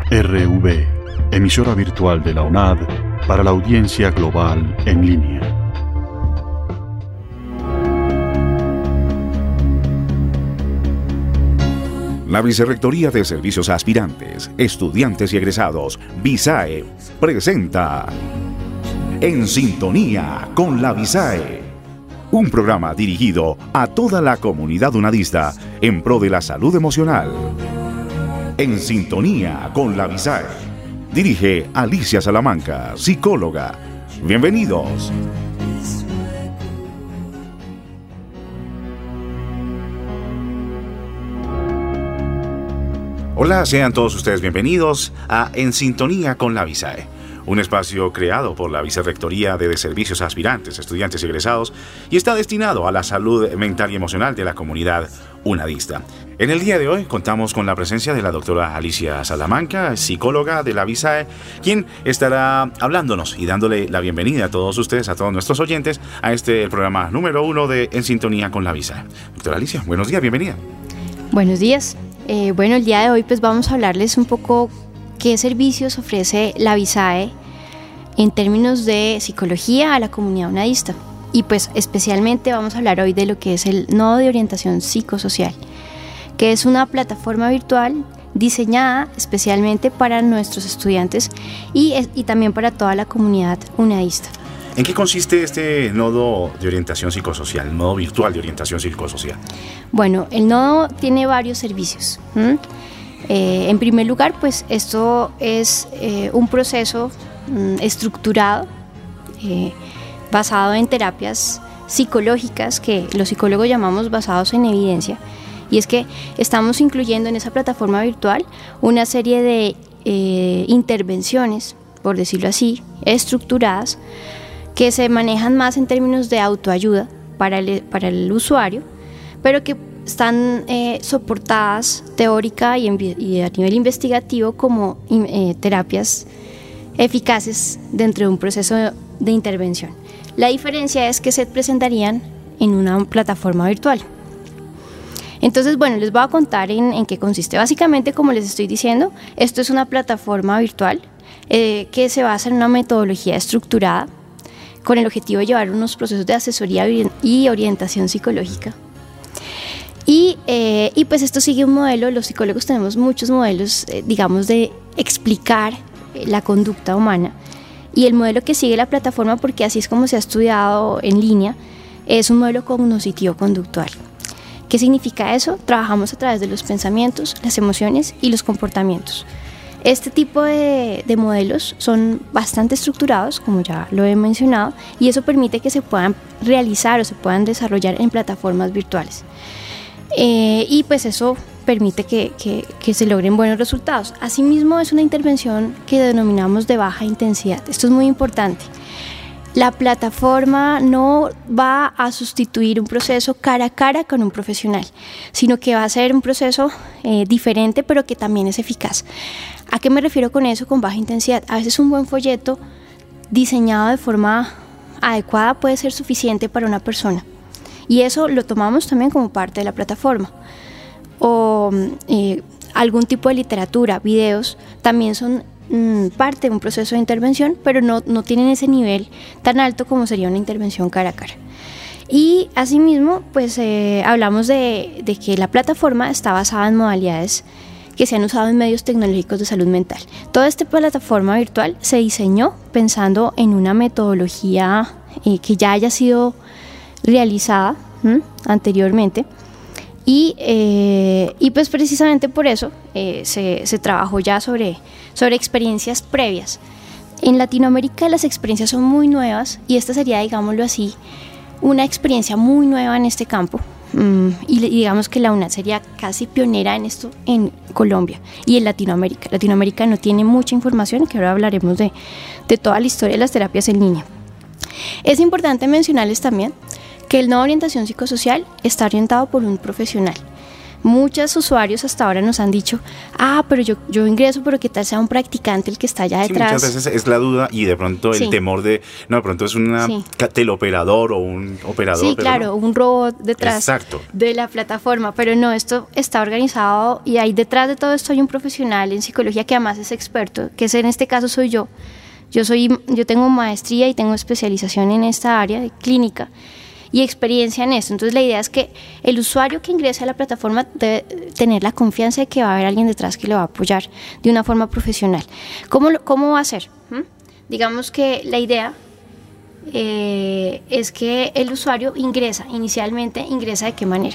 RV, emisora virtual de la UNAD para la audiencia global en línea. La Vicerrectoría de Servicios a Aspirantes, Estudiantes y Egresados, VISAE, presenta En Sintonía con la VISAE, un programa dirigido a toda la comunidad unadista en pro de la salud emocional. En Sintonía con la VISAE, dirige Alicia Salamanca, psicóloga. Bienvenidos. Hola, sean todos ustedes bienvenidos a En Sintonía con la VISAE, un espacio creado por la Vicerrectoría de Servicios a Aspirantes, Estudiantes y Egresados y está destinado a la salud mental y emocional de la comunidad unadista. En el día de hoy contamos con la presencia de la doctora Alicia Salamanca, psicóloga de la VISAE, quien estará hablándonos y dándole la bienvenida a todos ustedes, a todos nuestros oyentes, a este programa número 1 de En Sintonía con la VISAE. Doctora Alicia, buenos días, bienvenida. Buenos días. Bueno, el día de hoy pues vamos a hablarles un poco qué servicios ofrece la VISAE en términos de psicología a la comunidad unadista. Y pues especialmente vamos a hablar hoy de lo que es el Nodo de Orientación Psicosocial, que es una plataforma virtual diseñada especialmente para nuestros estudiantes y también para toda la comunidad unadista. ¿En qué consiste este nodo de orientación psicosocial, el nodo virtual de orientación psicosocial? Bueno, el nodo tiene varios servicios. En primer lugar, pues esto es un proceso estructurado basado en terapias psicológicas que los psicólogos llamamos basados en evidencia. Y es que estamos incluyendo en esa plataforma virtual una serie de intervenciones, por decirlo así, estructuradas, que se manejan más en términos de autoayuda para el usuario, pero que están soportadas teórica y a nivel investigativo como terapias eficaces dentro de un proceso de intervención. La diferencia es que se presentarían en una plataforma virtual. Entonces, bueno, les voy a contar en qué consiste. Básicamente, como les estoy diciendo, esto es una plataforma virtual que se basa en una metodología estructurada con el objetivo de llevar unos procesos de asesoría y orientación psicológica. Y pues esto sigue un modelo, los psicólogos tenemos muchos modelos, digamos, de explicar la conducta humana. Y el modelo que sigue la plataforma, porque así es como se ha estudiado en línea, es un modelo cognitivo-conductual. ¿Qué significa eso? Trabajamos a través de los pensamientos, las emociones y los comportamientos. Este tipo de modelos son bastante estructurados, como ya lo he mencionado, y eso permite que se puedan realizar o se puedan desarrollar en plataformas virtuales. Y pues eso permite que se logren buenos resultados. Asimismo, es una intervención que denominamos de baja intensidad. Esto es muy importante. La plataforma no va a sustituir un proceso cara a cara con un profesional, sino que va a ser un proceso diferente, pero que también es eficaz. ¿A qué me refiero con eso, con baja intensidad? A veces un buen folleto diseñado de forma adecuada puede ser suficiente para una persona. Y eso lo tomamos también como parte de la plataforma. O algún tipo de literatura, videos, también son parte de un proceso de intervención, pero no tienen ese nivel tan alto como sería una intervención cara a cara. Y asimismo, pues hablamos de que la plataforma está basada en modalidades que se han usado en medios tecnológicos de salud mental. Toda esta plataforma virtual se diseñó pensando en una metodología que ya haya sido realizada anteriormente y pues precisamente por eso se trabajó ya sobre experiencias previas. En Latinoamérica las experiencias son muy nuevas y esta sería, digámoslo así, una experiencia muy nueva en este campo. Y digamos que la UNAD sería casi pionera en esto en Colombia y en Latinoamérica. Latinoamérica no tiene mucha información, que ahora hablaremos de toda la historia de las terapias en línea. Es importante mencionarles también que el nodo de orientación psicosocial está orientado por un profesional. Muchos usuarios hasta ahora nos han dicho, pero yo ingreso, pero qué tal sea un practicante el que está allá detrás. Muchas veces es la duda y de pronto el temor de, de pronto es un teleoperador o un operador. Sí, claro, no. Un robot detrás Exacto. de la plataforma, pero no, esto está organizado y ahí detrás de todo esto hay un profesional en psicología que además es experto, que en este caso soy yo. Yo tengo maestría y tengo especialización en esta área de clínica y experiencia en esto. Entonces la idea es que el usuario que ingrese a la plataforma debe tener la confianza de que va a haber alguien detrás que le va a apoyar de una forma profesional. ¿Cómo va a ser? Digamos que la idea es que el usuario inicialmente ingresa de qué manera.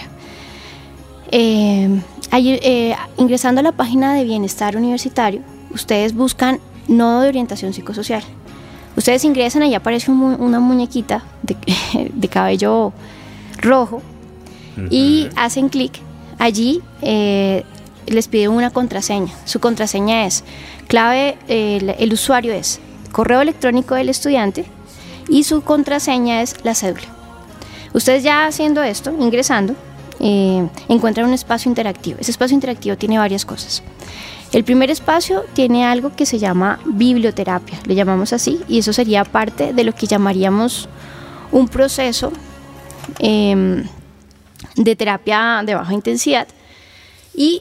Ingresando a la página de Bienestar Universitario, ustedes buscan Nodo de Orientación Psicosocial. Ustedes ingresan, ahí aparece una muñequita de cabello rojo y hacen clic. Allí les pide una contraseña. Su contraseña es clave, el usuario es correo electrónico del estudiante y su contraseña es la cédula. Ustedes ya haciendo esto, ingresando, encuentran un espacio interactivo. Ese espacio interactivo tiene varias cosas. El primer espacio tiene algo que se llama biblioterapia, le llamamos así, y eso sería parte de lo que llamaríamos un proceso de terapia de baja intensidad y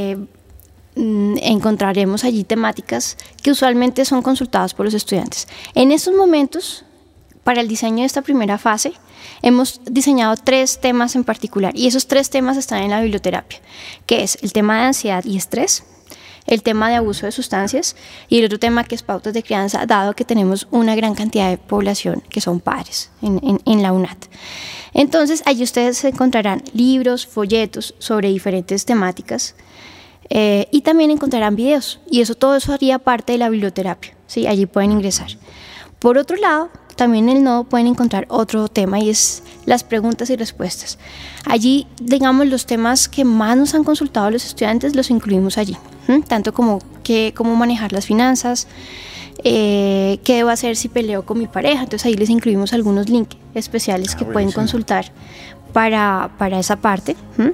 encontraremos allí temáticas que usualmente son consultadas por los estudiantes. En estos momentos, para el diseño de esta primera fase, hemos diseñado 3 temas en particular y esos 3 temas están en la biblioterapia, que es el tema de ansiedad y estrés, el tema de abuso de sustancias y el otro tema que es pautas de crianza, dado que tenemos una gran cantidad de población que son padres en la UNAD. Entonces, allí ustedes encontrarán libros, folletos sobre diferentes temáticas y también encontrarán videos y todo eso haría parte de la biblioterapia, ¿sí? Allí pueden ingresar. Por otro lado, también en el nodo pueden encontrar otro tema y es las preguntas y respuestas. Allí, digamos, los temas que más nos han consultado los estudiantes los incluimos allí, tanto como cómo manejar las finanzas, qué debo hacer si peleo con mi pareja. Entonces ahí les incluimos algunos links especiales que pueden consultar para esa parte.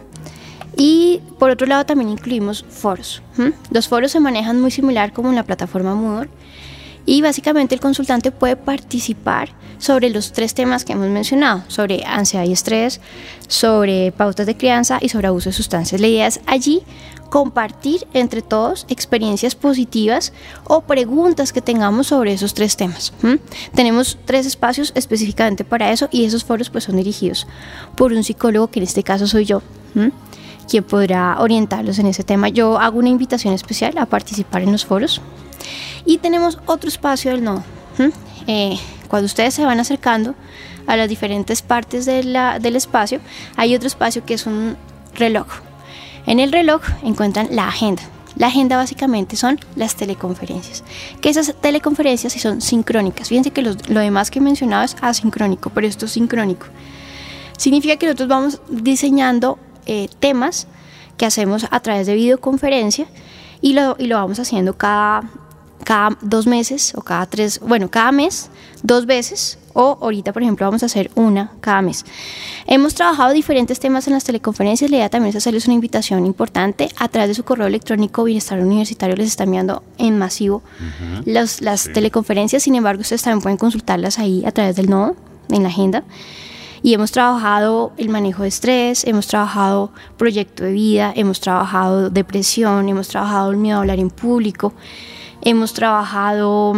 Y por otro lado también incluimos foros. Los foros se manejan muy similar como en la plataforma Moodle. Y básicamente el consultante puede participar sobre los 3 temas que hemos mencionado, sobre ansiedad y estrés, sobre pautas de crianza y sobre abuso de sustancias. La idea es allí compartir entre todos experiencias positivas o preguntas que tengamos sobre esos 3 temas. Tenemos 3 espacios específicamente para eso y esos foros pues son dirigidos por un psicólogo, que en este caso soy yo, quien podrá orientarlos en ese tema. Yo hago una invitación especial a participar en los foros. Y tenemos otro espacio del nodo. Cuando ustedes se van acercando a las diferentes partes del espacio, hay otro espacio que es un reloj. En el reloj encuentran la agenda. La agenda básicamente son las teleconferencias, que esas teleconferencias sí son sincrónicas. Fíjense que lo demás que he mencionado es asincrónico, pero esto es sincrónico. Significa que nosotros vamos diseñando temas que hacemos a través de videoconferencia y lo vamos haciendo cada 2 meses o cada mes 2 veces, o ahorita por ejemplo vamos a hacer una cada mes. Hemos trabajado diferentes temas en las teleconferencias. La idea también es hacerles una invitación importante a través de su correo electrónico. Bienestar Universitario les está enviando en masivo las teleconferencias. Sin embargo, ustedes también pueden consultarlas ahí a través del nodo en la agenda. Y hemos trabajado el manejo de estrés, hemos trabajado proyecto de vida, hemos trabajado depresión, hemos trabajado el miedo a hablar en público, hemos trabajado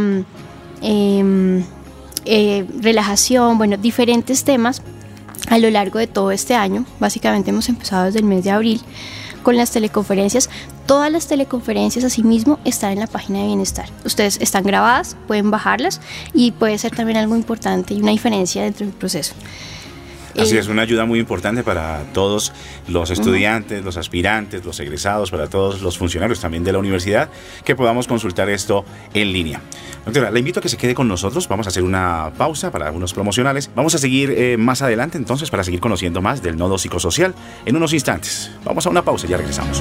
relajación, diferentes temas a lo largo de todo este año. Básicamente hemos empezado desde el mes de abril con las teleconferencias. Todas las teleconferencias asimismo están en la página de Bienestar. Ustedes están grabadas, pueden bajarlas y puede ser también algo importante y una diferencia dentro del proceso. Así es, una ayuda muy importante para todos los estudiantes, los aspirantes, los egresados, para todos los funcionarios también de la universidad, que podamos consultar esto en línea. Doctora, la invito a que se quede con nosotros. Vamos a hacer una pausa para algunos promocionales. Vamos a seguir más adelante entonces para seguir conociendo más del nodo psicosocial en unos instantes. Vamos a una pausa y ya regresamos.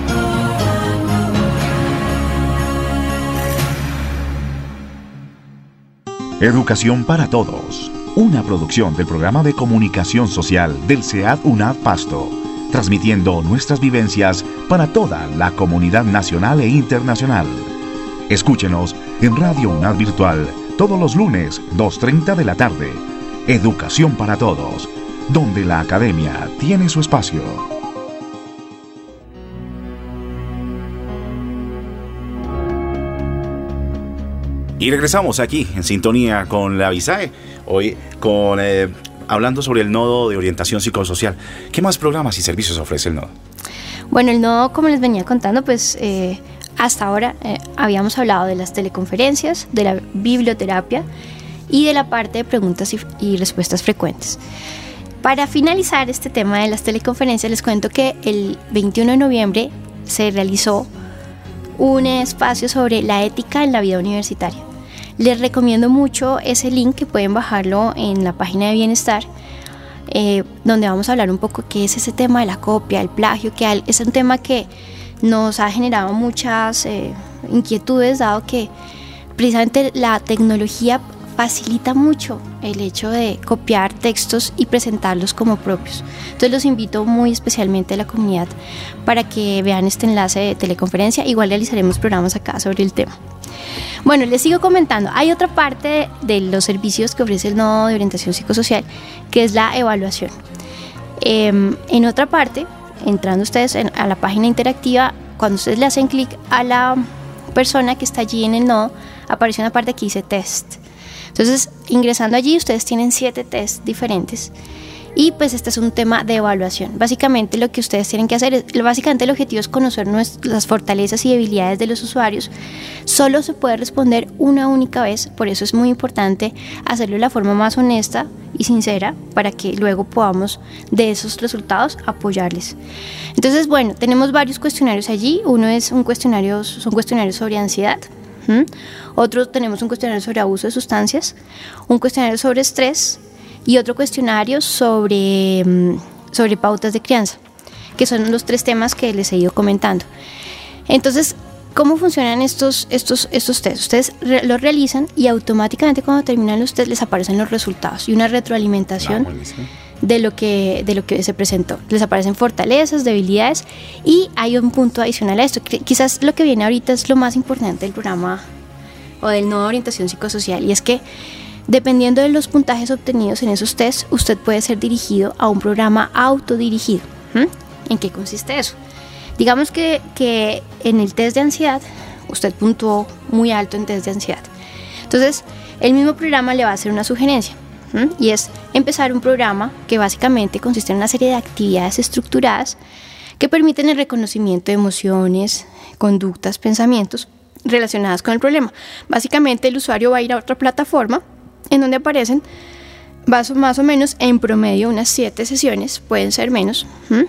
Educación para Todos, una producción del Programa de Comunicación Social del CEAD UNAD Pasto. transmitiendo nuestras vivencias para toda la comunidad nacional e internacional. Escúchenos en Radio UNAD Virtual todos los lunes, 2:30 de la tarde. Educación para todos, donde la academia tiene su espacio. Y regresamos aquí en sintonía con la VISAE, hoy hablando sobre el nodo de orientación psicosocial. ¿Qué más programas y servicios ofrece el nodo? Bueno, el nodo, como les venía contando, pues hasta ahora habíamos hablado de las teleconferencias, de la biblioterapia y de la parte de preguntas y respuestas frecuentes. Para finalizar este tema de las teleconferencias, les cuento que el 21 de noviembre se realizó un espacio sobre la ética en la vida universitaria. Les recomiendo mucho ese link, que pueden bajarlo en la página de Bienestar, donde vamos a hablar un poco qué es ese tema de la copia, el plagio, que es un tema que nos ha generado muchas inquietudes, dado que precisamente la tecnología facilita mucho el hecho de copiar textos y presentarlos como propios. Entonces los invito muy especialmente a la comunidad para que vean este enlace de teleconferencia. Igual realizaremos programas acá sobre el tema. Bueno, les sigo comentando. Hay otra parte de los servicios que ofrece el nodo de orientación psicosocial, que es la evaluación. En otra parte, entrando ustedes a la página interactiva, cuando ustedes le hacen clic a la persona que está allí en el nodo, aparece una parte que dice test. Entonces, ingresando allí, ustedes tienen 7 tests diferentes. Y pues este es un tema de evaluación. Básicamente lo que ustedes tienen que hacer básicamente el objetivo es conocer las fortalezas y debilidades de los usuarios. Solo se puede responder una única vez, por eso es muy importante hacerlo de la forma más honesta y sincera, para que luego podamos de esos resultados apoyarles. Entonces, bueno, tenemos varios cuestionarios allí. Uno es son cuestionarios sobre ansiedad. Otro, tenemos un cuestionario sobre abuso de sustancias, un cuestionario sobre estrés y otro cuestionario sobre pautas de crianza, que son los 3 temas que les he ido comentando. Entonces, ¿cómo funcionan estos test? Ustedes los realizan y automáticamente cuando terminan los test les aparecen los resultados y una retroalimentación de lo que se presentó. Les aparecen fortalezas, debilidades, y hay un punto adicional a esto. Quizás lo que viene ahorita es lo más importante del programa o del nodo de orientación psicosocial, y es que dependiendo de los puntajes obtenidos en esos tests, usted puede ser dirigido a un programa autodirigido. ¿En qué consiste eso? Digamos que en el test de ansiedad usted puntuó muy alto en test de ansiedad. Entonces, el mismo programa le va a hacer una sugerencia, y es empezar un programa que básicamente consiste en una serie de actividades estructuradas que permiten el reconocimiento de emociones, conductas, pensamientos relacionadas con el problema. Básicamente el usuario va a ir a otra plataforma en donde aparecen más o menos en promedio unas 7 sesiones, pueden ser menos,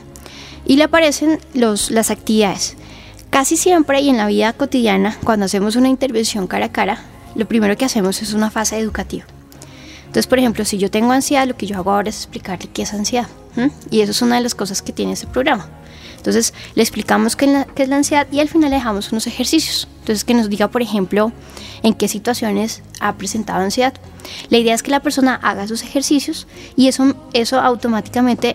y le aparecen las actividades. Casi siempre y en la vida cotidiana, cuando hacemos una intervención cara a cara, lo primero que hacemos es una fase educativa. Entonces, por ejemplo, si yo tengo ansiedad, lo que yo hago ahora es explicarle qué es ansiedad, y eso es una de las cosas que tiene este programa. Entonces, le explicamos qué es la ansiedad y al final le dejamos unos ejercicios. Entonces, que nos diga, por ejemplo, en qué situaciones ha presentado ansiedad. La idea es que la persona haga esos ejercicios y eso automáticamente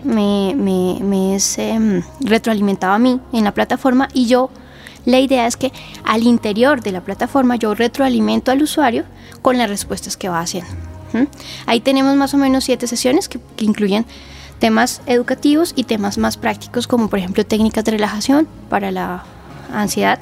me es retroalimentado a mí en la plataforma, y la idea es que al interior de la plataforma yo retroalimento al usuario con las respuestas que va haciendo. Ahí tenemos más o menos 7 sesiones que incluyen temas educativos y temas más prácticos, como por ejemplo técnicas de relajación para la ansiedad,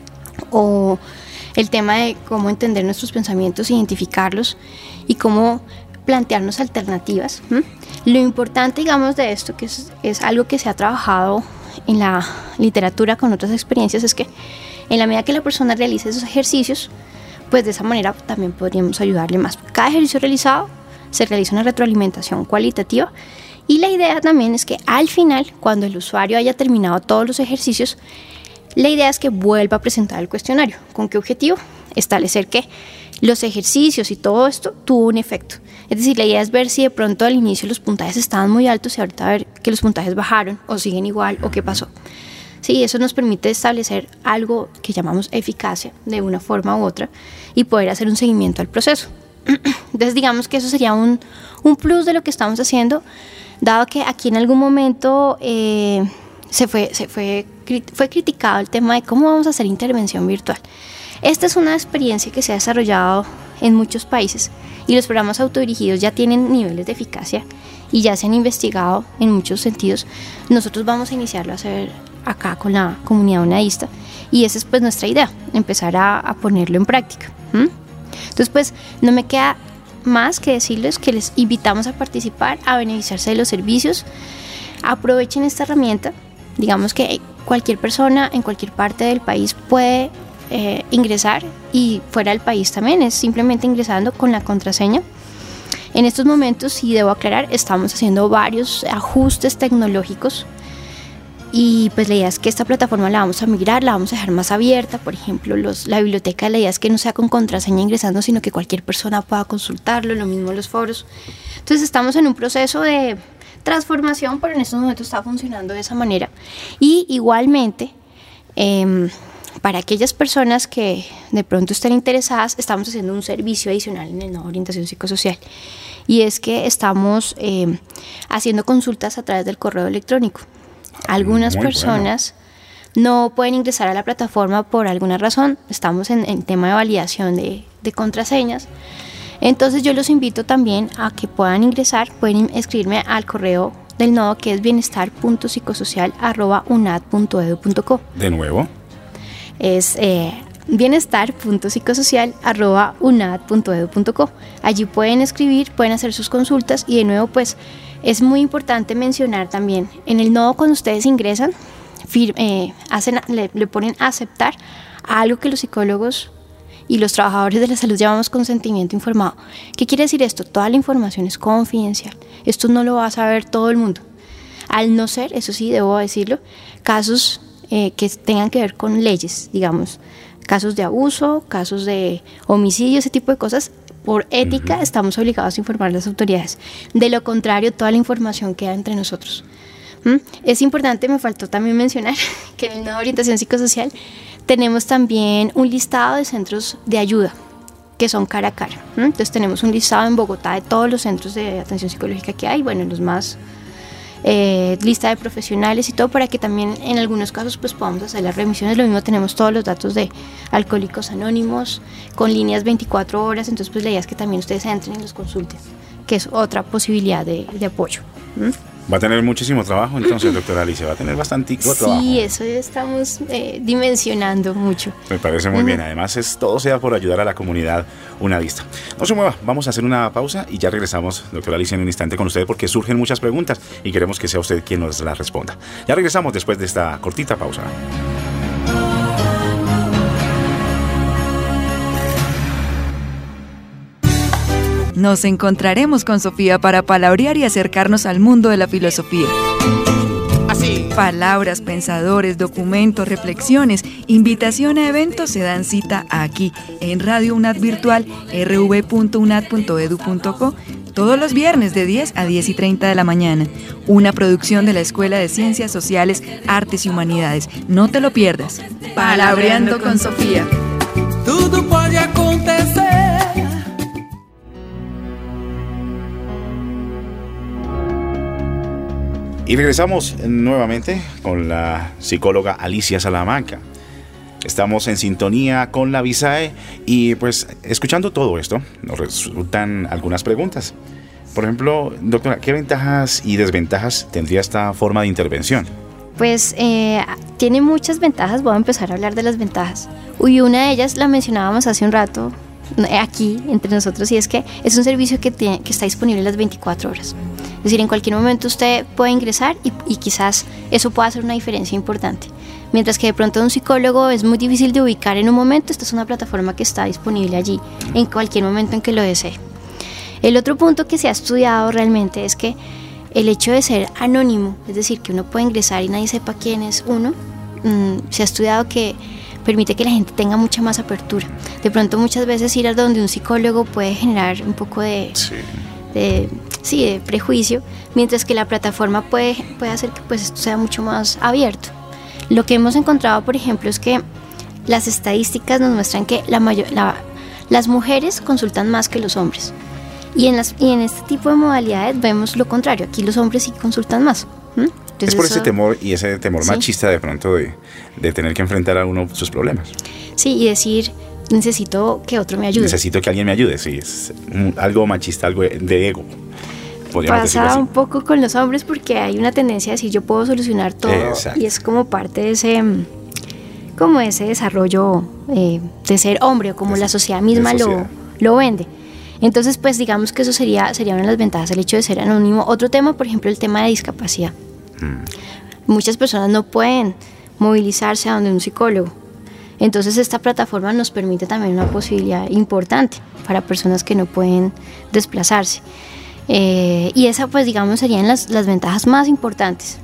o el tema de cómo entender nuestros pensamientos, identificarlos y cómo plantearnos alternativas. Lo importante, digamos, de esto, que es algo que se ha trabajado en la literatura con otras experiencias, es que en la medida que la persona realice esos ejercicios, pues de esa manera también podríamos ayudarle más. Cada ejercicio realizado se realiza una retroalimentación cualitativa, y la idea también es que al final, cuando el usuario haya terminado todos los ejercicios, la idea es que vuelva a presentar el cuestionario. ¿Con qué objetivo? Establecer que los ejercicios y todo esto tuvo un efecto. Es decir, la idea es ver si de pronto al inicio los puntajes estaban muy altos y ahorita ver que los puntajes bajaron o siguen igual, o qué pasó. Sí, eso nos permite establecer algo que llamamos eficacia de una forma u otra y poder hacer un seguimiento al proceso. Entonces, digamos que eso sería un plus de lo que estamos haciendo dado que aquí en algún momento fue criticado el tema de cómo vamos a hacer intervención virtual. Esta es una experiencia que se ha desarrollado en muchos países y los programas autodirigidos ya tienen niveles de eficacia y ya se han investigado en muchos sentidos. Nosotros vamos a iniciarlo a hacer acá con la comunidad unadista y esa es pues nuestra idea, empezar a ponerlo en práctica. Entonces pues no me queda más que decirles que les invitamos a participar, a beneficiarse de los servicios. Aprovechen esta herramienta, digamos que cualquier persona en cualquier parte del país puede ingresar y fuera del país también, es simplemente ingresando con la contraseña. En estos momentos, sí debo aclarar, estamos haciendo varios ajustes tecnológicos y pues la idea es que esta plataforma la vamos a migrar, la vamos a dejar más abierta. Por ejemplo, la biblioteca, la idea es que no sea con contraseña ingresando, sino que cualquier persona pueda consultarlo, lo mismo los foros. Entonces estamos en un proceso de transformación, pero en estos momentos está funcionando de esa manera. Y igualmente, para aquellas personas que de pronto estén interesadas, estamos haciendo un servicio adicional en el Nodo Orientación Psicosocial. Y es que estamos haciendo consultas a través del correo electrónico. Algunas personas no pueden ingresar a la plataforma por alguna razón. Estamos en tema de validación de contraseñas. Entonces yo los invito también a que puedan ingresar, pueden escribirme al correo del nodo que es bienestar.psicosocial@unad.edu.co. ¿De nuevo? Es bienestar.psicosocial@unad.edu.co. Allí pueden escribir, pueden hacer sus consultas y de nuevo pues es muy importante mencionar también, en el nodo cuando ustedes ingresan, le ponen a aceptar a algo que los psicólogos y los trabajadores de la salud llamamos consentimiento informado. ¿Qué quiere decir esto? Toda la información es confidencial. Esto no lo va a saber todo el mundo. Al no ser, eso sí, debo decirlo, casos que tengan que ver con leyes, digamos, casos de abuso, casos de homicidio, ese tipo de cosas, por ética estamos obligados a informar a las autoridades. De lo contrario, toda la información queda entre nosotros. Es importante, me faltó también mencionar que en el Nodo Orientación Psicosocial tenemos también un listado de centros de ayuda que son cara a cara. Entonces tenemos un listado en Bogotá de todos los centros de atención psicológica que hay, bueno, los más lista de profesionales y todo, para que también en algunos casos pues podamos hacer las remisiones. Lo mismo tenemos todos los datos de Alcohólicos Anónimos con líneas 24 horas, entonces pues la idea es que también ustedes entren y los consulten, que es otra posibilidad de apoyo. Va a tener muchísimo trabajo entonces, doctora Alicia, va a tener bastante trabajo. Sí, eso estamos dimensionando mucho. Me parece muy bien, además todo sea por ayudar a la comunidad unadista. No se mueva, vamos a hacer una pausa y ya regresamos, doctora Alicia, en un instante con usted porque surgen muchas preguntas y queremos que sea usted quien nos las responda. Ya regresamos después de esta cortita pausa. Nos encontraremos con Sofía para palabrear y acercarnos al mundo de la filosofía. Así. Palabras, pensadores, documentos, reflexiones, invitación a eventos se dan cita aquí, en Radio UNAD Virtual, rv.unad.edu.co, todos los viernes de 10 a 10 y 30 de la mañana. Una producción de la Escuela de Ciencias Sociales, Artes y Humanidades. No te lo pierdas. Palabreando con Sofía. Todo puede acontecer. Y regresamos nuevamente con la psicóloga Alicia Salamanca. Estamos en sintonía con la VISAE y pues escuchando todo esto nos resultan algunas preguntas. Por ejemplo, doctora, ¿qué ventajas y desventajas tendría esta forma de intervención? Pues tiene muchas ventajas, voy a empezar a hablar de las ventajas. Una de ellas la mencionábamos hace un rato aquí entre nosotros y es que es un servicio que está disponible las 24 horas. Es decir, en cualquier momento usted puede ingresar y quizás eso pueda hacer una diferencia importante. Mientras que de pronto un psicólogo es muy difícil de ubicar en un momento, esta es una plataforma que está disponible allí en cualquier momento en que lo desee. El otro punto que se ha estudiado realmente es que el hecho de ser anónimo, es decir, que uno puede ingresar y nadie sepa quién es uno, se ha estudiado que permite que la gente tenga mucha más apertura. De pronto muchas veces ir a donde un psicólogo puede generar un poco de prejuicio, mientras que la plataforma puede hacer que pues esto sea mucho más abierto. Lo que hemos encontrado, por ejemplo, es que las estadísticas nos muestran que las mujeres consultan más que los hombres Y en este tipo de modalidades vemos lo contrario. Aquí los hombres sí consultan más. Entonces, es por ese temor y ese temor machista de pronto de tener que enfrentar a uno sus problemas. Sí, y decir, necesito que otro me ayude. Necesito que alguien me ayude, sí. Es algo machista, algo de ego. Pasa un poco con los hombres porque hay una tendencia a decir yo puedo solucionar todo. Exacto. Y es como parte de ese desarrollo de ser hombre, o como la sociedad misma lo vende. Entonces, pues digamos que eso sería una de las ventajas, el hecho de ser anónimo. Otro tema, por ejemplo, el tema de discapacidad. Muchas personas no pueden movilizarse a donde un psicólogo. Entonces, esta plataforma nos permite también una posibilidad importante para personas que no pueden desplazarse. Y esa, pues digamos, serían las ventajas más importantes.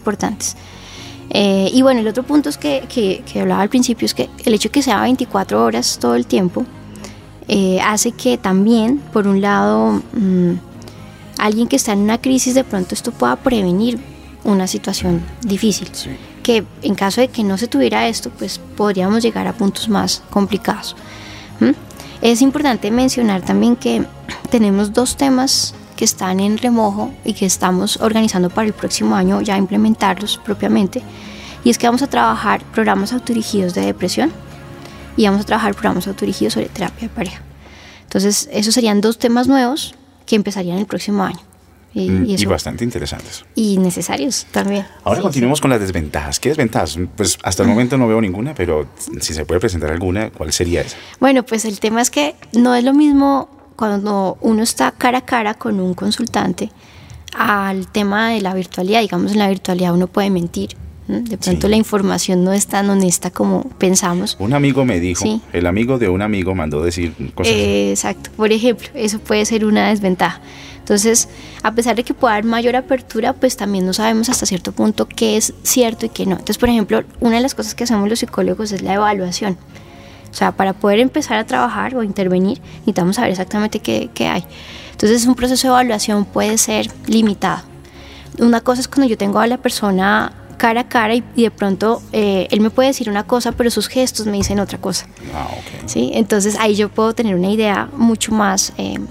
Y bueno, el otro punto es que hablaba al principio, es que el hecho de que sea 24 horas todo el tiempo hace que también, por un lado, alguien que está en una crisis, de pronto esto pueda prevenir una situación difícil. Sí. Que en caso de que no se tuviera esto, pues podríamos llegar a puntos más complicados. Es importante mencionar también que tenemos 2 temas que están en remojo y que estamos organizando para el próximo año ya implementarlos propiamente, y es que vamos a trabajar programas autodirigidos de depresión y vamos a trabajar programas autodirigidos sobre terapia de pareja. Entonces esos serían 2 temas nuevos que empezarían el próximo año y bastante interesantes y necesarios también. Ahora continuemos con las desventajas. ¿Qué desventajas? Pues hasta el momento no veo ninguna, pero si se puede presentar alguna, ¿cuál sería esa? Bueno, pues el tema es que no es lo mismo cuando uno está cara a cara con un consultante al tema de la virtualidad. Digamos, en la virtualidad uno puede mentir. De pronto la información no es tan honesta como pensamos. Un amigo me dijo, el amigo de un amigo mandó decir cosas así. Exacto, por ejemplo, eso puede ser una desventaja. Entonces, a pesar de que pueda haber mayor apertura, pues también no sabemos hasta cierto punto qué es cierto y qué no. Entonces, por ejemplo, una de las cosas que hacemos los psicólogos es la evaluación. O sea, para poder empezar a trabajar o intervenir, necesitamos saber exactamente qué hay. Entonces, un proceso de evaluación puede ser limitado. Una cosa es cuando yo tengo a la persona cara a cara y de pronto él me puede decir una cosa, pero sus gestos me dicen otra cosa. Okay. ¿Sí? Entonces, ahí yo puedo tener una idea mucho más,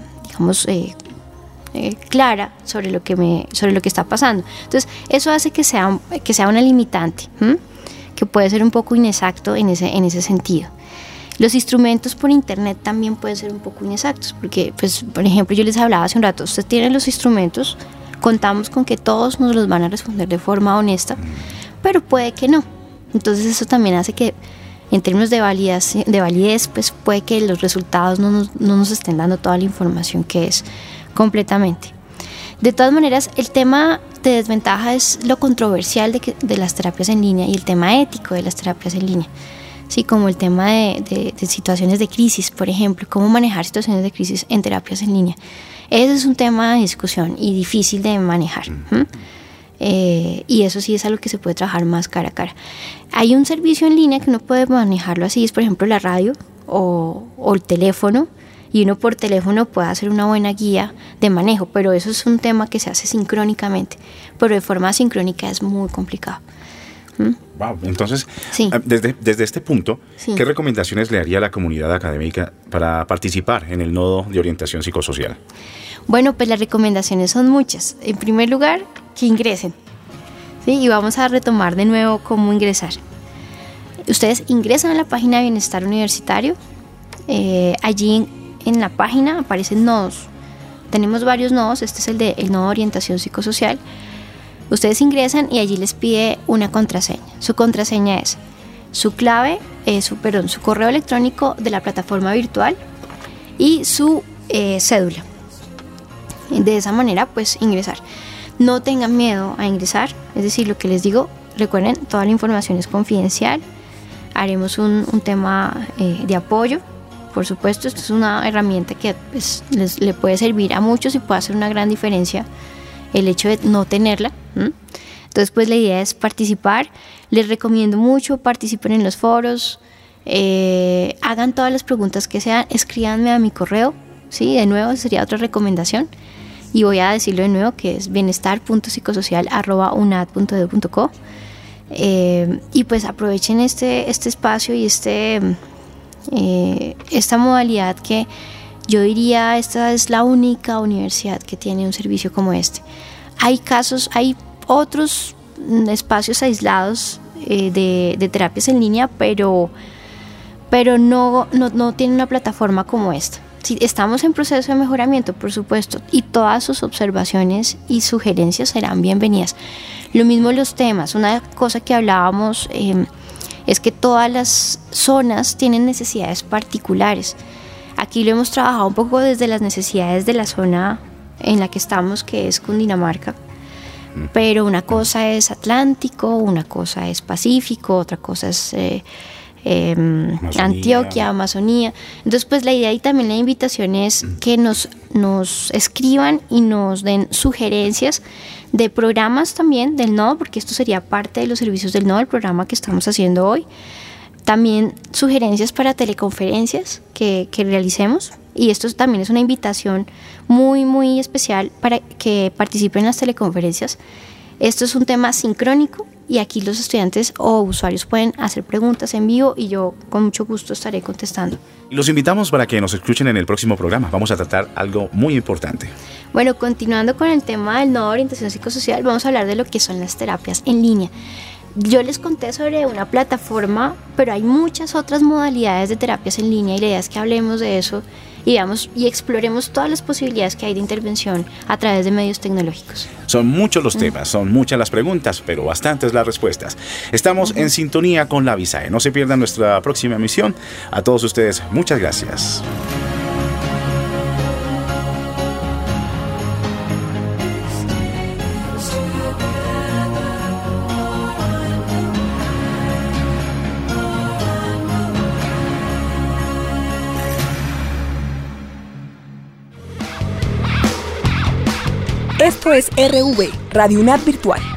clara sobre lo que está pasando. Entonces, eso hace que sea una limitante, que puede ser un poco inexacto en ese sentido. Los instrumentos por internet también pueden ser un poco inexactos, porque, pues, por ejemplo, yo les hablaba hace un rato, usted tiene los instrumentos, contamos con que todos nos los van a responder de forma honesta, pero puede que no. Entonces eso también hace que, en términos de validez, pues puede que los resultados no nos estén dando toda la información que es completamente. De todas maneras, el tema de desventaja es lo controversial de las terapias en línea y el tema ético de las terapias en línea. Sí, como el tema de situaciones de crisis, por ejemplo, cómo manejar situaciones de crisis en terapias en línea. Ese es un tema de discusión y difícil de manejar. Y eso sí es algo que se puede trabajar más cara a cara. Hay un servicio en línea que uno puede manejarlo así, es por ejemplo la radio o el teléfono, y uno por teléfono puede hacer una buena guía de manejo, pero eso es un tema que se hace sincrónicamente, pero de forma asincrónica es muy complicado. Wow, entonces, desde este punto, ¿qué recomendaciones le haría a la comunidad académica para participar en el nodo de orientación psicosocial? Bueno, pues las recomendaciones son muchas. En primer lugar, que ingresen. ¿Sí? Y vamos a retomar de nuevo cómo ingresar. Ustedes ingresan a la página de Bienestar Universitario. Allí en la página aparecen nodos. Tenemos varios nodos. Este es el nodo de orientación psicosocial. Ustedes ingresan y allí les pide una contraseña. Su contraseña es su clave, su correo electrónico de la plataforma virtual y su cédula. De esa manera, pues, ingresar. No tengan miedo a ingresar, es decir, lo que les digo, recuerden, toda la información es confidencial. Haremos un tema de apoyo. Por supuesto, esto es una herramienta que pues, le puede servir a muchos y puede hacer una gran diferencia el hecho de no tenerla. Entonces, pues la idea es participar. Les recomiendo mucho, participen en los foros, hagan todas las preguntas que sean, escríbanme a mi correo, ¿sí? De nuevo, sería otra recomendación. Y voy a decirlo de nuevo, que es bienestar.psicosocial@unad.edu.co. Y pues aprovechen este espacio y esta modalidad que Yo diría, esta es la única universidad que tiene un servicio como este. Hay casos, hay otros espacios aislados de terapias en línea, pero no tienen una plataforma como esta. Sí, estamos en proceso de mejoramiento, por supuesto, y todas sus observaciones y sugerencias serán bienvenidas. Lo mismo los temas. Una cosa que hablábamos es que todas las zonas tienen necesidades particulares. Aquí lo hemos trabajado un poco desde las necesidades de la zona en la que estamos, que es Cundinamarca. Pero una cosa es Atlántico, una cosa es Pacífico, otra cosa es Antioquia, Amazonía. Entonces, pues la idea y también la invitación es que nos escriban y nos den sugerencias de programas también del nodo, porque esto sería parte de los servicios del nodo, el programa que estamos haciendo hoy. También sugerencias para teleconferencias que realicemos, y esto también es una invitación muy, muy especial para que participen en las teleconferencias. Esto es un tema sincrónico y aquí los estudiantes o usuarios pueden hacer preguntas en vivo y yo con mucho gusto estaré contestando. Y los invitamos para que nos escuchen en el próximo programa. Vamos a tratar algo muy importante. Bueno, continuando con el tema del nodo de orientación psicosocial, vamos a hablar de lo que son las terapias en línea. Yo les conté sobre una plataforma, pero hay muchas otras modalidades de terapias en línea y la idea es que hablemos de eso y exploremos todas las posibilidades que hay de intervención a través de medios tecnológicos. Son muchos los temas, son muchas las preguntas, pero bastantes las respuestas. Estamos en sintonía con la Visae. No se pierdan nuestra próxima emisión. A todos ustedes, muchas gracias. Esto es RV, Radio UNAD Virtual.